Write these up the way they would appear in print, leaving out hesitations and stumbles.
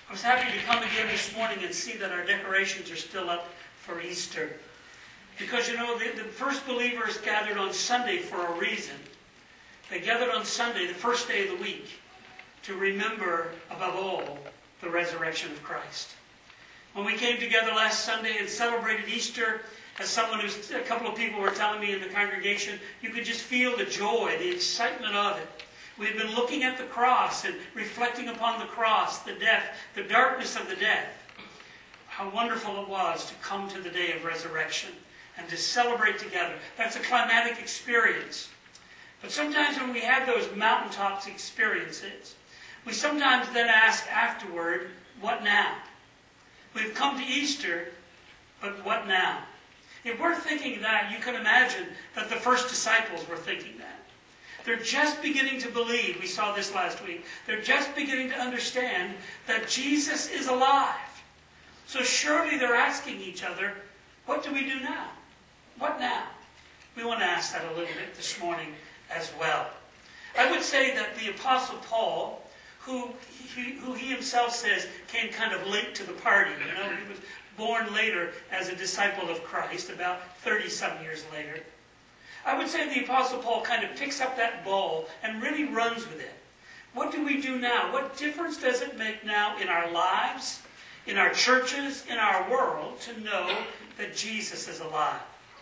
I was happy to come again this morning and see that our decorations are still up for Easter. Because, you know, the first believers gathered on Sunday for a reason. They gathered on Sunday, the first day of the week, to remember, above all, the resurrection of Christ. When we came together last Sunday and celebrated Easter, as a couple of people were telling me in the congregation, you could just feel the joy, the excitement of it. We had been looking at the cross and reflecting upon the cross, the death, the darkness of the death. How wonderful it was to come to the day of resurrection and to celebrate together. That's a climatic experience. But sometimes when we have those mountaintops experiences, we sometimes then ask afterward, what now? We've come to Easter, but what now? If we're thinking that, you can imagine that the first disciples were thinking that. They're just beginning to believe, we saw this last week, they're just beginning to understand that Jesus is alive. So surely they're asking each other, what do we do now? What now? We want to ask that a little bit this morning as well. I would say that the Apostle Paul, who he himself says came kind of late to the party, you know, he was born later as a disciple of Christ, about 30-some years later. I would say the Apostle Paul kind of picks up that ball and really runs with it. What do we do now? What difference does it make now in our lives, in our churches, in our world, to know that Jesus is alive?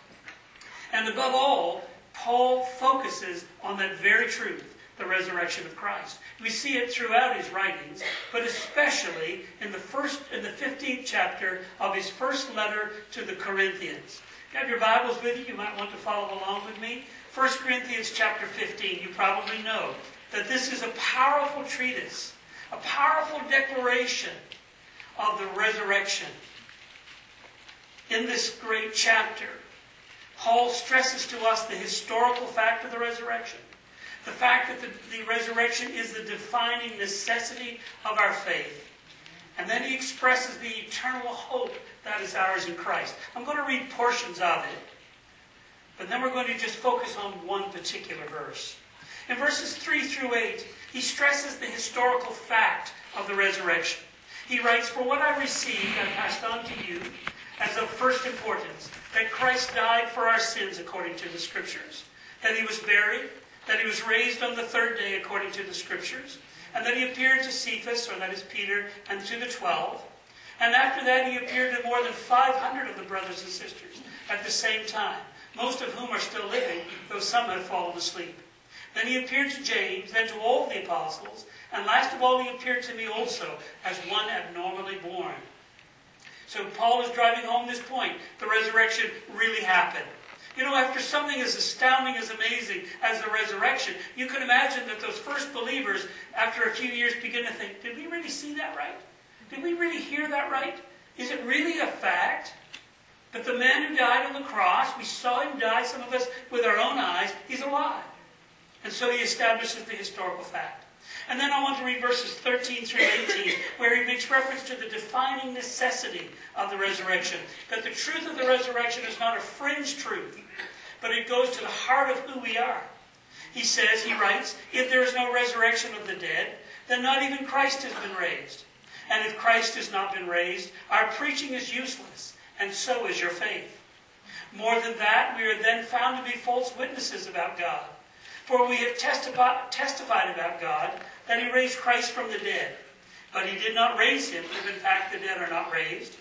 And above all, Paul focuses on that very truth, the resurrection of Christ. We see it throughout his writings, but especially in the 15th chapter of his first letter to the Corinthians. If you have your Bibles with you, you might want to follow along with me. 1 Corinthians chapter 15, you probably know that this is a powerful treatise, a powerful declaration of the resurrection. In this great chapter, Paul stresses to us the historical fact of the resurrection. The fact that the resurrection is the defining necessity of our faith. And then he expresses the eternal hope that is ours in Christ. I'm going to read portions of it, but then we're going to just focus on one particular verse. In verses 3 through 8, he stresses the historical fact of the resurrection. He writes, "For what I received, I passed on to you as of first importance, that Christ died for our sins according to the Scriptures, that he was buried, that he was raised on the third day according to the Scriptures, and that he appeared to Cephas," or that is Peter, "and to the 12. And after that he appeared to more than 500 of the brothers and sisters at the same time, most of whom are still living, though some have fallen asleep. Then he appeared to James, then to all the apostles, and last of all he appeared to me also, as one abnormally born." So Paul is driving home this point. The resurrection really happened. You know, after something as astounding, as amazing as the resurrection, you can imagine that those first believers, after a few years, begin to think, did we really see that right? Did we really hear that right? Is it really a fact that the man who died on the cross, we saw him die, some of us with our own eyes, he's alive? And so he establishes the historical fact. And then I want to read verses 13 through 18, where he makes reference to the defining necessity of the resurrection. That the truth of the resurrection is not a fringe truth, but it goes to the heart of who we are. He says, he writes, "If there is no resurrection of the dead, then not even Christ has been raised. And if Christ has not been raised, our preaching is useless, and so is your faith. More than that, we are then found to be false witnesses about God. For we have testified about God that he raised Christ from the dead. But he did not raise him, if in fact the dead are not raised.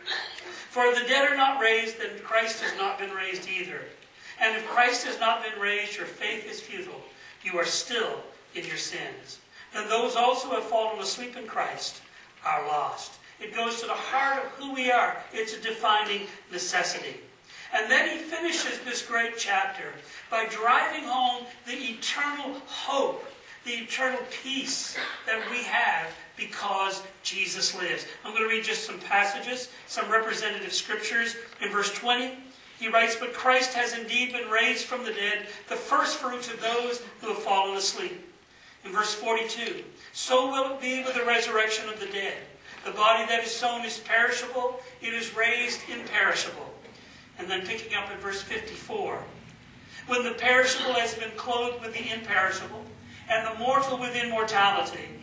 For if the dead are not raised, then Christ has not been raised either. And if Christ has not been raised, your faith is futile. You are still in your sins. Then those also who have fallen asleep in Christ are lost." It goes to the heart of who we are. It's a defining necessity. And then he finishes this great chapter by driving home the eternal hope, the eternal peace that we have because Jesus lives. I'm going to read just some passages, some representative scriptures. In verse 20, he writes, "But Christ has indeed been raised from the dead, the first fruits of those who have fallen asleep." In verse 42, "So will it be with the resurrection of the dead. The body that is sown is perishable, it is raised imperishable." And then picking up at verse 54, "When the perishable has been clothed with the imperishable, and the mortal with immortality,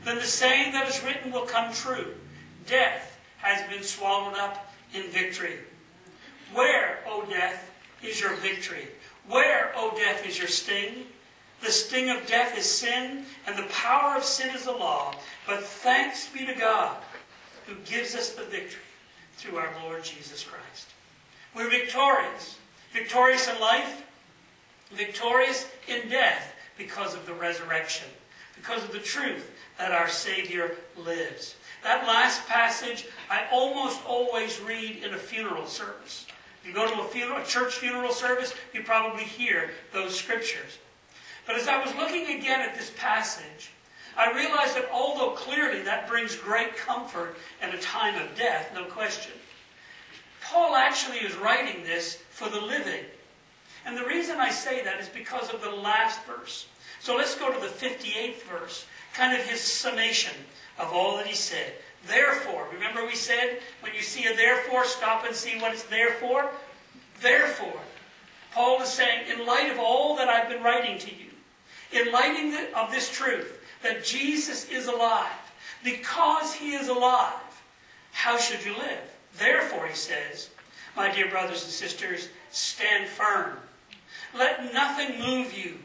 then the saying that is written will come true. Death has been swallowed up in victory. Where, O death, is your victory? Where, O death, is your sting? The sting of death is sin, and the power of sin is the law. But thanks be to God, who gives us the victory through our Lord Jesus Christ. We're victorious. Victorious in life, victorious in death because of the resurrection, because of the truth that our Savior lives. That last passage I almost always read in a funeral service. If you go to a church funeral service, you probably hear those scriptures. But as I was looking again at this passage, I realized that although clearly that brings great comfort in a time of death, no question, Paul actually is writing this for the living. And the reason I say that is because of the last verse. So let's go to the 58th verse, kind of his summation of all that he said. Therefore, remember we said, when you see a therefore, stop and see what it's there for? Therefore, Paul is saying, in light of all that I've been writing to you, in light of this truth, that Jesus is alive, because he is alive, how should you live? Therefore, he says, my dear brothers and sisters, stand firm. Let nothing move you.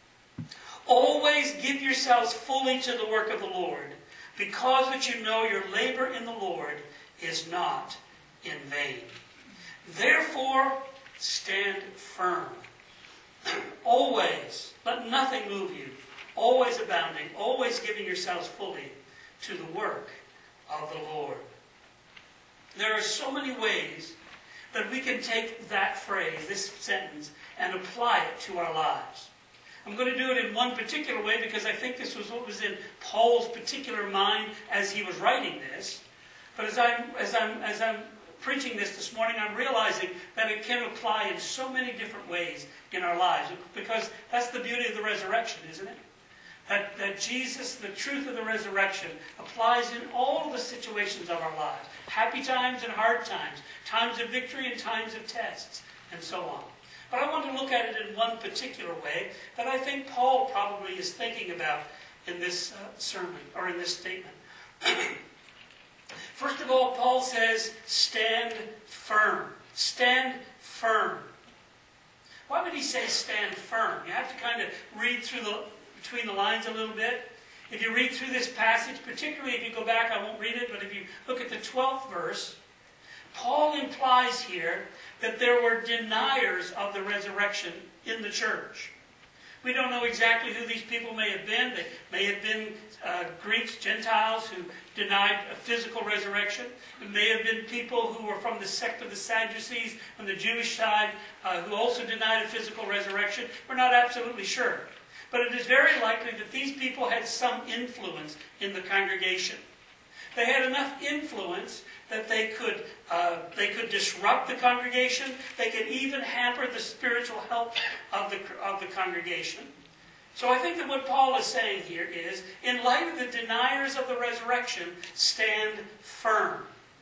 Always give yourselves fully to the work of the Lord, because that you know your labor in the Lord is not in vain. Therefore, stand firm. Always, let nothing move you. Always abounding, always giving yourselves fully to the work of the Lord. There are so many ways that we can take that phrase, this sentence, and apply it to our lives. I'm going to do it in one particular way because I think this was what was in Paul's particular mind as he was writing this. But as I'm preaching this morning, I'm realizing that it can apply in so many different ways in our lives, because that's the beauty of the resurrection, isn't it? That Jesus, the truth of the resurrection, applies in all the situations of our lives. Happy times and hard times, times of victory and times of tests, and so on. But I want to look at it in one particular way that I think Paul probably is thinking about in this sermon, or in this statement. First of all, Paul says, stand firm. Stand firm. Why would he say stand firm? You have to kind of read between the lines a little bit. If you read through this passage, particularly if you go back, I won't read it, but if you look at the 12th verse, Paul implies here that there were deniers of the resurrection in the church. We don't know exactly who these people may have been. They may have been Greeks, Gentiles, who denied a physical resurrection. It may have been people who were from the sect of the Sadducees on the Jewish side who also denied a physical resurrection. We're not absolutely sure. But it is very likely that these people had some influence in the congregation. They had enough influence that they could disrupt the congregation. They could even hamper the spiritual health of the congregation. So I think that what Paul is saying here is, in light of the deniers of the resurrection, stand firm.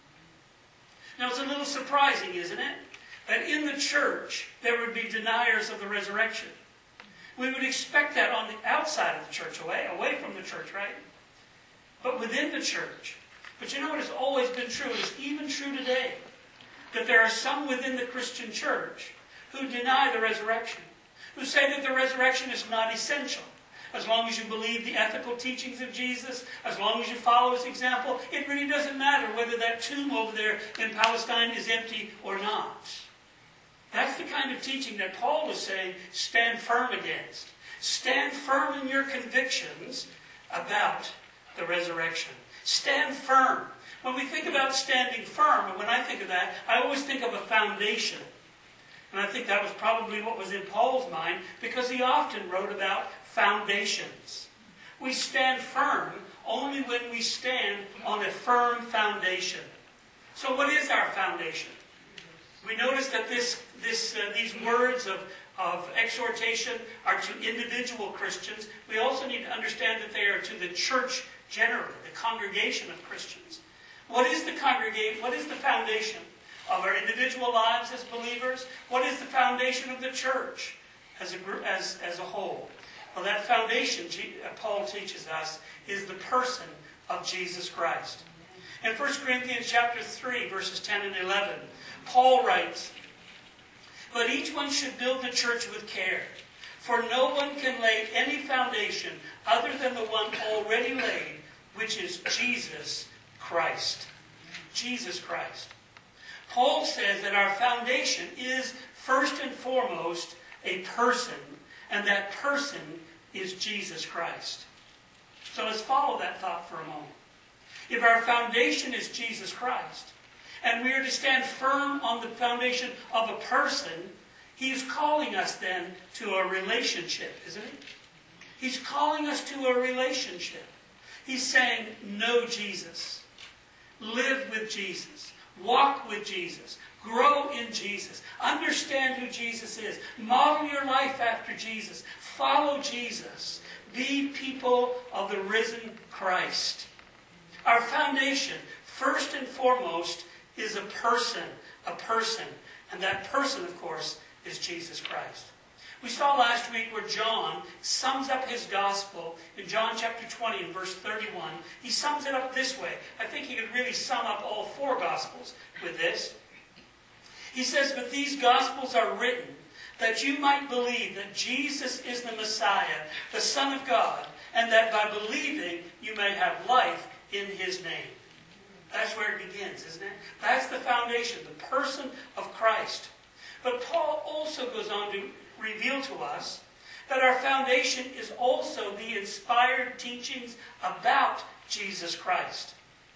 Now it's a little surprising, isn't it, that in the church there would be deniers of the resurrection. We would expect that on the outside of the church, away from the church, right? But within the church. But you know what has always been true, and is even true today, that there are some within the Christian church who deny the resurrection, who say that the resurrection is not essential. As long as you believe the ethical teachings of Jesus, as long as you follow his example, it really doesn't matter whether that tomb over there in Palestine is empty or not. That's the kind of teaching that Paul is saying, stand firm against. Stand firm in your convictions about the resurrection. Stand firm. When we think about standing firm, and when I think of that, I always think of a foundation. And I think that was probably what was in Paul's mind, because he often wrote about foundations. We stand firm only when we stand on a firm foundation. So what is our foundation? We notice that these words of exhortation are to individual Christians. We also need to understand that they are to the church generally, the congregation of Christians. What is the congregation? What is the foundation of our individual lives as believers? What is the foundation of the church as a group, as a whole? Well, that foundation, Paul teaches us, is the person of Jesus Christ. In 1 Corinthians chapter 3, verses 10 and 11, Paul writes, "But each one should build the church with care, for no one can lay any foundation other than the one already laid, which is Jesus Christ." Jesus Christ. Paul says that our foundation is first and foremost a person, and that person is Jesus Christ. So let's follow that thought for a moment. If our foundation is Jesus Christ, and we are to stand firm on the foundation of a person, he is calling us then to a relationship, isn't he? He's calling us to a relationship. He's saying, know Jesus. Live with Jesus. Walk with Jesus. Grow in Jesus. Understand who Jesus is. Model your life after Jesus. Follow Jesus. Be people of the risen Christ. Our foundation, first and foremost, is a person. And that person, of course, is Jesus Christ. We saw last week where John sums up his gospel in John chapter 20 and verse 31. He sums it up this way. I think he could really sum up all four gospels with this. He says, "But these gospels are written that you might believe that Jesus is the Messiah, the Son of God, and that by believing you may have life in his name." That's where it begins, isn't it? That's the foundation, the person of Christ. But Paul also goes on to reveal to us that our foundation is also the inspired teachings about Jesus Christ.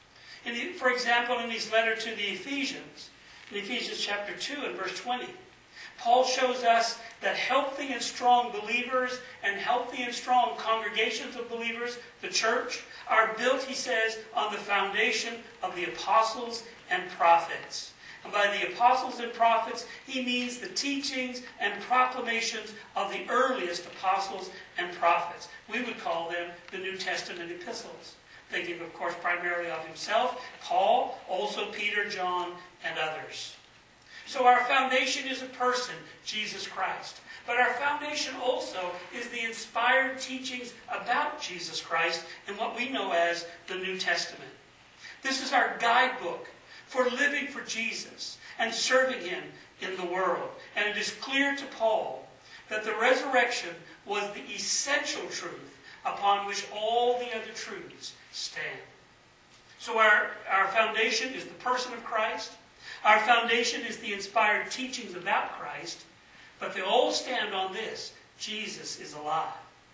For example, in his letter to the Ephesians, in Ephesians chapter 2 and verse 20, Paul shows us that healthy and strong believers and healthy and strong congregations of believers, the church, are built, he says, on the foundation of the apostles and prophets. And by the apostles and prophets, he means the teachings and proclamations of the earliest apostles and prophets. We would call them the New Testament epistles. Thinking, of course, primarily of himself, Paul, also Peter, John, and others. So our foundation is a person, Jesus Christ. But our foundation also is the inspired teachings about Jesus Christ in what we know as the New Testament. This is our guidebook for living for Jesus and serving him in the world. And it is clear to Paul that the resurrection was the essential truth upon which all the other truths stand. So our foundation is the person of Christ. Our foundation is the inspired teachings about Christ. But they all stand on this: Jesus is alive.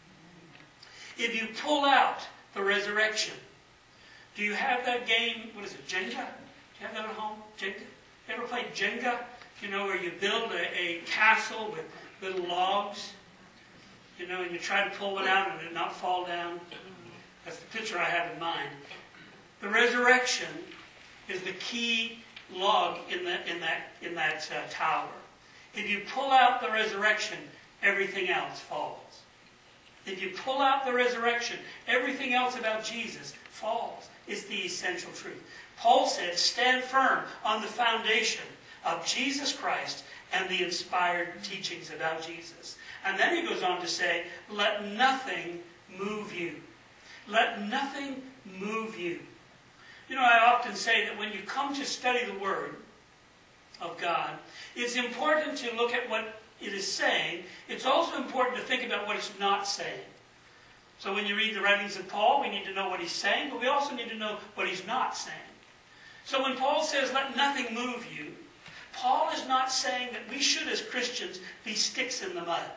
If you pull out the resurrection, do you have that game, what is it, Jenga? Do you have that at home? Jenga? You ever played Jenga? You know, where you build a castle with little logs, you know, and you try to pull one out and it not fall down. That's the picture I have in mind. The resurrection is the key log in that tower. If you pull out the resurrection, everything else falls. If you pull out the resurrection, everything else about Jesus falls. It's the essential truth. Paul said, stand firm on the foundation of Jesus Christ and the inspired teachings about Jesus. And then he goes on to say, let nothing move you. Let nothing move you. You know, I often say that when you come to study the Word of God, it's important to look at what it is saying. It's also important to think about what it's not saying. So when you read the writings of Paul, we need to know what he's saying, but we also need to know what he's not saying. So when Paul says, let nothing move you, Paul is not saying that we should, as Christians, be sticks in the mud.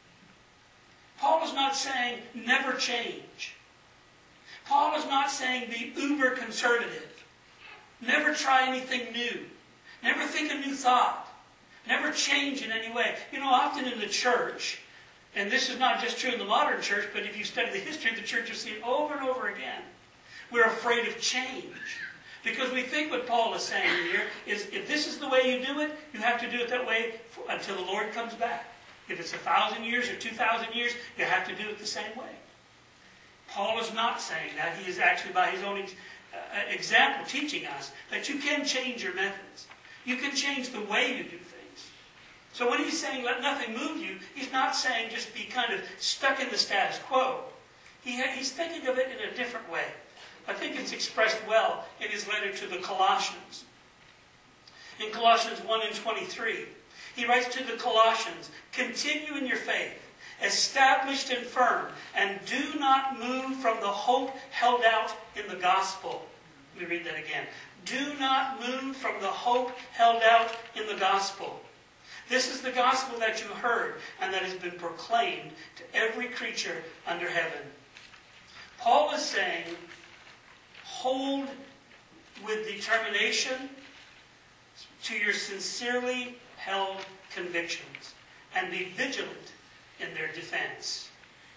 Paul is not saying, never change. Paul is not saying, be uber conservative. Never try anything new. Never think a new thought. Never change in any way. You know, often in the church, and this is not just true in the modern church, but if you study the history of the church, you'll see it over and over again. We're afraid of change. Because we think what Paul is saying here is, if this is the way you do it, you have to do it that way until the Lord comes back. If it's 1,000 years or 2,000 years, you have to do it the same way. Paul is not saying that. He is actually, by his own example, teaching us that you can change your methods. You can change the way you do things. So when he's saying let nothing move you, he's not saying just be kind of stuck in the status quo. He's thinking of it in a different way. I think it's expressed well in his letter to the Colossians. In Colossians 1:23, he writes to the Colossians, continue in your faith, established and firm, and do not move from the hope held out in the gospel. Let me read that again. Do not move from the hope held out in the gospel. This is the gospel that you heard and that has been proclaimed to every creature under heaven. Paul is saying, hold with determination to your sincerely held convictions and be vigilant in their defense.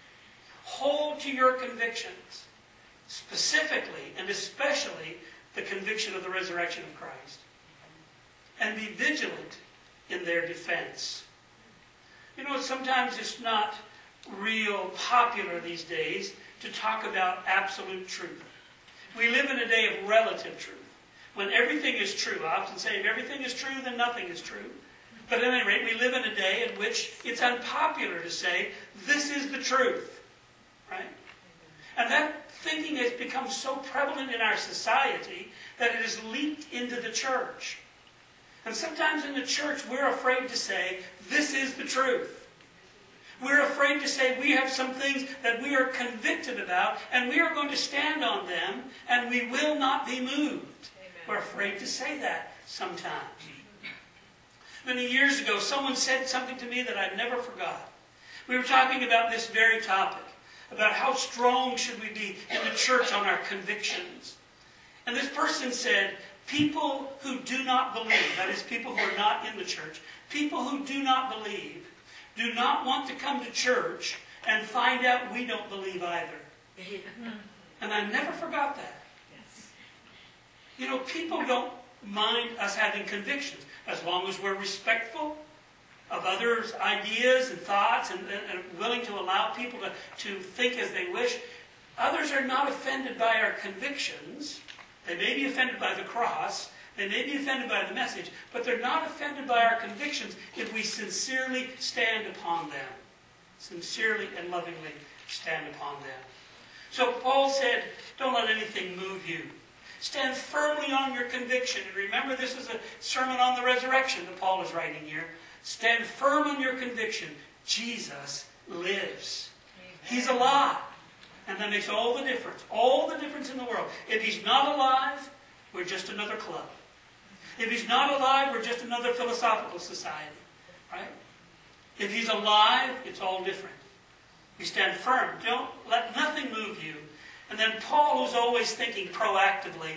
Hold to your convictions, specifically and especially the conviction of the resurrection of Christ, and be vigilant in their defense. You know, sometimes it's not real popular these days to talk about absolute truth. We live in a day of relative truth, when everything is true. I often say if everything is true, then nothing is true. But at any rate, we live in a day in which it's unpopular to say, this is the truth. Right? And that thinking has become so prevalent in our society that it has leaked into the church. And sometimes in the church, we're afraid to say, this is the truth. We're afraid to say we have some things that we are convicted about, and we are going to stand on them, and we will not be moved. Amen. We're afraid to say that sometimes. Many years ago, someone said something to me that I never forgot. We were talking about this very topic, about how strong should we be in the church on our convictions. And this person said, people who do not believe, that is, people who are not in the church, people who do not believe, do not want to come to church and find out we don't believe either. And I never forgot that. You know, people don't mind us having convictions as long as we're respectful of others' ideas and thoughts and willing to allow people to think as they wish. Others are not offended by our convictions. They may be offended by the cross. They may be offended by the message. But they're not offended by our convictions if we sincerely stand upon them. Sincerely and lovingly stand upon them. So Paul said, don't let anything move you. Stand firmly on your conviction. And remember, this is a sermon on the resurrection that Paul is writing here. Stand firm on your conviction. Jesus lives. He's alive. And that makes all the difference. All the difference in the world. If he's not alive, we're just another club. If he's not alive, we're just another philosophical society. Right? If he's alive, it's all different. We stand firm. Don't let nothing move you. And then Paul, who's always thinking proactively,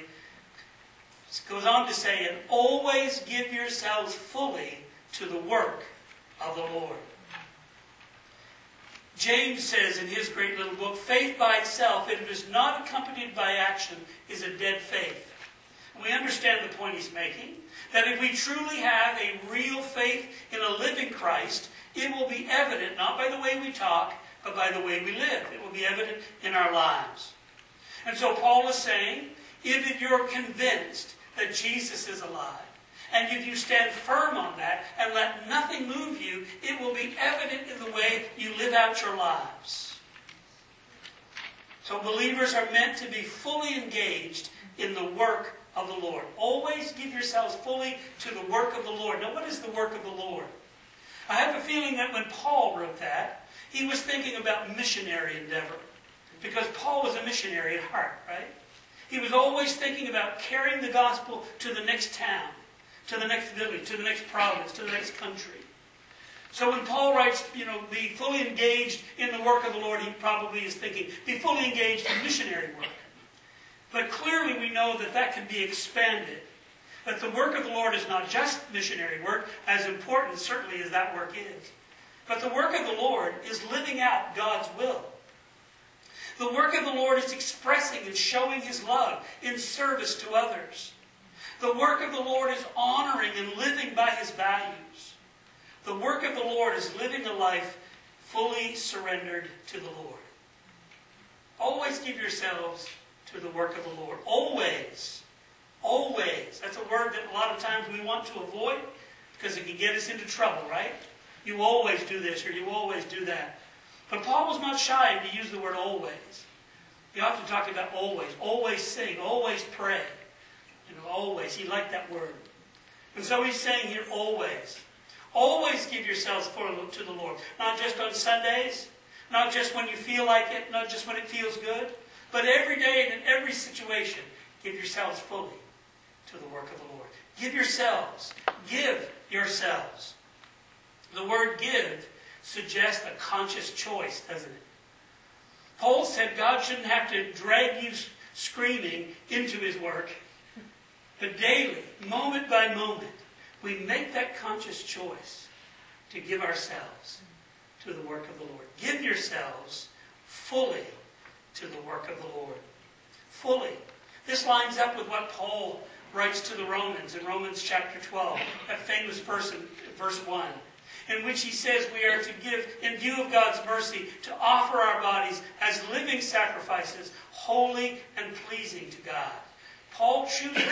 goes on to say, and always give yourselves fully to the work of the Lord. James says in his great little book, faith by itself, if it is not accompanied by action, is a dead faith. And we understand the point he's making, that if we truly have a real faith in a living Christ, it will be evident, not by the way we talk, but by the way we live. It will be evident in our lives. And so Paul is saying, if you're convinced that Jesus is alive, and if you stand firm on that and let nothing move you, it will be evident in the way you live out your lives. So believers are meant to be fully engaged in the work of the Lord. Always give yourselves fully to the work of the Lord. Now, what is the work of the Lord? I have a feeling that when Paul wrote that, he was thinking about missionary endeavor. Because Paul was a missionary at heart, right? He was always thinking about carrying the gospel to the next town, to the next village, to the next province, to the next country. So when Paul writes, be fully engaged in the work of the Lord, he probably is thinking, be fully engaged in missionary work. But clearly we know that that can be expanded. That the work of the Lord is not just missionary work, as important certainly as that work is. But the work of the Lord is living out God's will. The work of the Lord is expressing and showing his love in service to others. The work of the Lord is honoring and living by his values. The work of the Lord is living a life fully surrendered to the Lord. Always give yourselves to the work of the Lord. Always. Always. That's a word that a lot of times we want to avoid because it can get us into trouble, right? You always do this or you always do that. But Paul was not shy to use the word always. He often talked about always sing, always pray. Always. He liked that word. And so he's saying here, always. Always give yourselves to the Lord. Not just on Sundays, not just when you feel like it, not just when it feels good, but every day and in every situation, give yourselves fully to the work of the Lord. Give yourselves. Give yourselves. The word give suggests a conscious choice, doesn't it? Paul said God shouldn't have to drag you screaming into his work. But daily, moment by moment, we make that conscious choice to give ourselves to the work of the Lord. Give yourselves fully to the work of the Lord. Fully. This lines up with what Paul writes to the Romans in Romans chapter 12, that famous verse in verse 1, in which he says we are to give, in view of God's mercy, to offer our bodies as living sacrifices, holy and pleasing to God. Paul chooses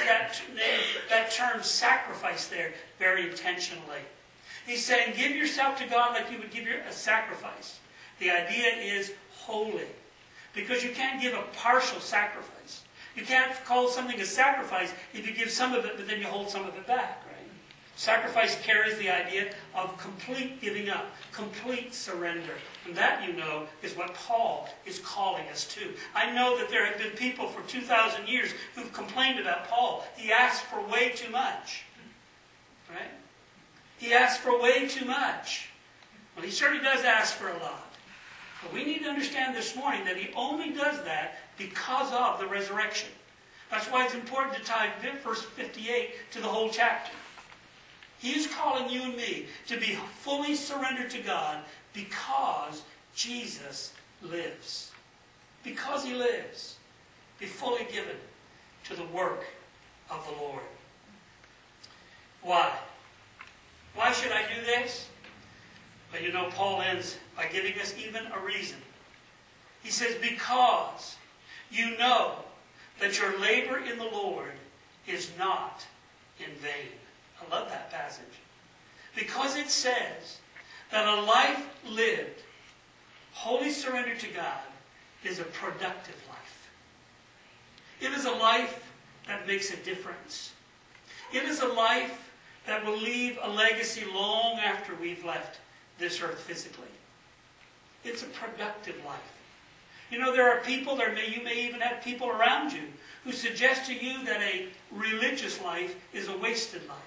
that term sacrifice there very intentionally. He's saying give yourself to God like you would give a sacrifice. The idea is holy. Because you can't give a partial sacrifice. You can't call something a sacrifice if you give some of it but then you hold some of it back, right? Sacrifice carries the idea of complete giving up, complete surrender. And that, is what Paul is calling us to. I know that there have been people for 2,000 years who've complained about Paul. He asks for way too much. Right? He asks for way too much. Well, he certainly does ask for a lot. But we need to understand this morning that he only does that because of the resurrection. That's why it's important to tie verse 58 to the whole chapter. He is calling you and me to be fully surrendered to God because Jesus lives. Because he lives. Be fully given to the work of the Lord. Why? Why should I do this? Well, Paul ends by giving us even a reason. He says, because you know that your labor in the Lord is not in vain. I love that passage. Because it says that a life lived, wholly surrendered to God, is a productive life. It is a life that makes a difference. It is a life that will leave a legacy long after we've left this earth physically. It's a productive life. There are people, you may even have people around you who suggest to you that a religious life is a wasted life.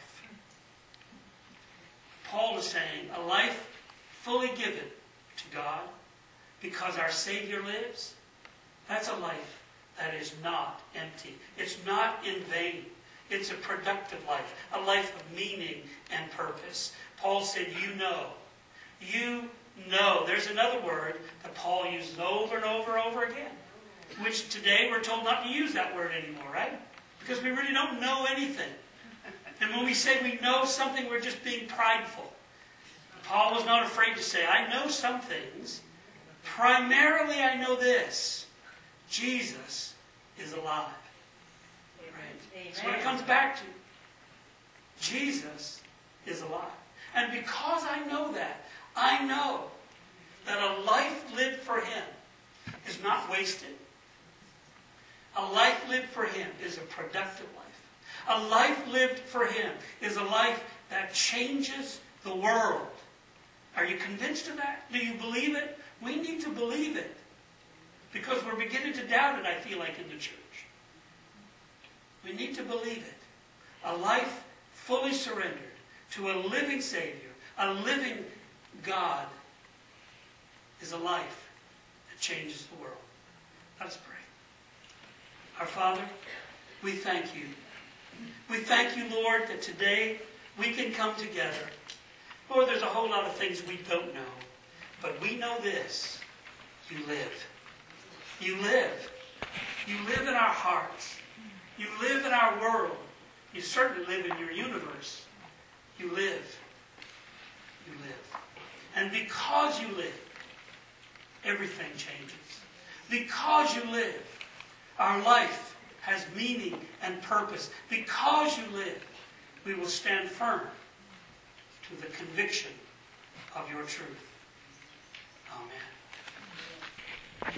Paul is saying a life fully given to God because our Savior lives, that's a life that is not empty. It's not in vain. It's a productive life, a life of meaning and purpose. Paul said, you know. There's another word that Paul uses over and over and over again, which today we're told not to use that word anymore, right? Because we really don't know anything. And when we say we know something, we're just being prideful. Paul was not afraid to say, I know some things. Primarily I know this. Jesus is alive. Right? That's what it comes back to. Jesus is alive. And because I know that, I know that a life lived for him is not wasted. A life lived for him is a productive life. A life lived for him is a life that changes the world. Are you convinced of that? Do you believe it? We need to believe it. Because we're beginning to doubt it, I feel like, in the church. We need to believe it. A life fully surrendered to a living Savior, a living God, is a life that changes the world. Let us pray. Our Father, we thank you. We thank you, Lord, that today we can come together. Lord, there's a whole lot of things we don't know. But we know this. You live. You live. You live in our hearts. You live in our world. You certainly live in your universe. You live. You live. And because you live, everything changes. Because you live, our life has meaning and purpose. Because you live, we will stand firm through the conviction of your truth. Amen.